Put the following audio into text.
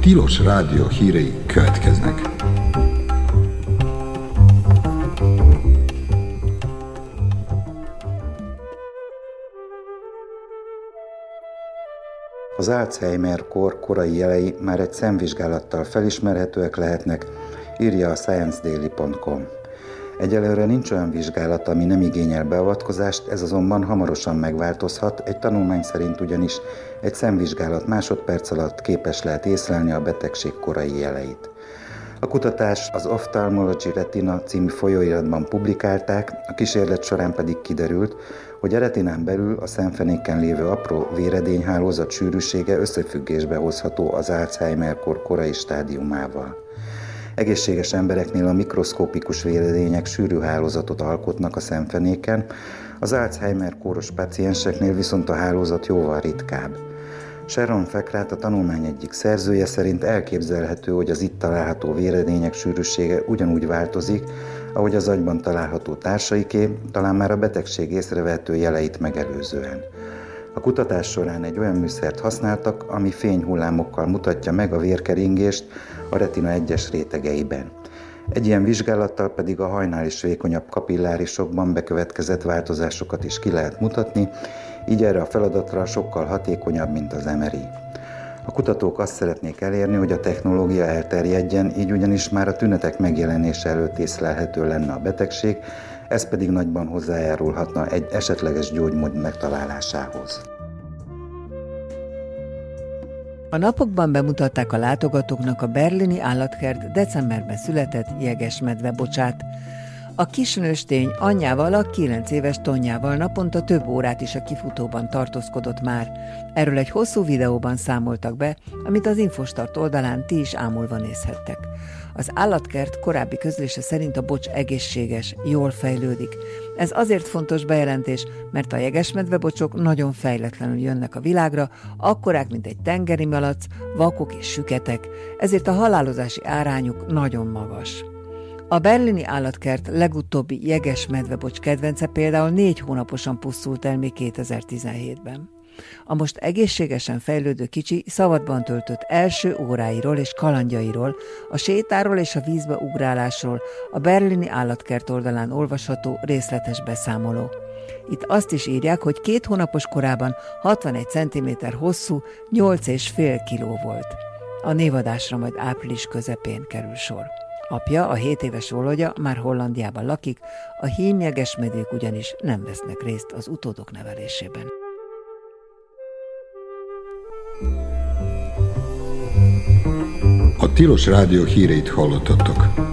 Tilos Rádió hírei következnek. Az Alzheimer-kór korai jelei már egy szemvizsgálattal felismerhetőek lehetnek, írja a ScienceDaily.com. Egyelőre nincs olyan vizsgálat, ami nem igényel beavatkozást, ez azonban hamarosan megváltozhat, egy tanulmány szerint ugyanis egy szemvizsgálat másodperc alatt képes lehet észlelni a betegség korai jeleit. A kutatást az Ophthalmology Retina című folyóiratban publikálták, a kísérlet során pedig kiderült, hogy a retinán belül a szemfenéken lévő apró véredényhálózat sűrűsége összefüggésbe hozható az Alzheimer-kór korai stádiumával. Egészséges embereknél a mikroszkópikus véredények sűrű hálózatot alkotnak a szemfenéken, az Alzheimer-kóros pácienseknél viszont a hálózat jóval ritkább. Sharon Fekrat, a tanulmány egyik szerzője szerint elképzelhető, hogy az itt található véredények sűrűsége ugyanúgy változik, ahogy az agyban található társaiké, talán már a betegség észrevehető jeleit megelőzően. A kutatás során egy olyan műszert használtak, ami fényhullámokkal mutatja meg a vérkeringést a retina egyes rétegeiben. Egy ilyen vizsgálattal pedig a hajnál is vékonyabb kapillárisokban bekövetkezett változásokat is ki lehet mutatni, így erre a feladatra sokkal hatékonyabb, mint az MRI. A kutatók azt szeretnék elérni, hogy a technológia elterjedjen, így ugyanis már a tünetek megjelenése előtt észlelhető lenne a betegség, ez pedig nagyban hozzájárulhatna egy esetleges gyógymód megtalálásához. A napokban bemutatták a látogatóknak a berlini állatkert decemberben született jegesmedvebocsát. A kis nőstény anyjával, a 9 éves Tonyával naponta több órát is a kifutóban tartózkodott már. Erről egy hosszú videóban számoltak be, amit az Infostart oldalán ti is ámulva nézhettek. Az állatkert korábbi közlése szerint a bocs egészséges, jól fejlődik. Ez azért fontos bejelentés, mert a jegesmedvebocsok nagyon fejletlenül jönnek a világra, akkorák, mint egy tengeri malac, vakok és süketek, ezért a halálozási arányuk nagyon magas. A berlini állatkert legutóbbi jegesmedvebocs kedvence például 4 hónaposan pusztult el még 2017-ben. A most egészségesen fejlődő kicsi szabadban töltött első óráiról és kalandjairól, a sétáról és a vízbe ugrálásról a berlini állatkert oldalán olvasható részletes beszámoló. Itt azt is írják, hogy 2 hónapos korában 61 cm hosszú, 8,5 kg volt. A névadásra majd április közepén kerül sor. Apja, a 7 éves Volodya már Hollandiában lakik, a hímjegesmedvék ugyanis nem vesznek részt az utódok nevelésében. A Tilos Rádió híreit hallottatok.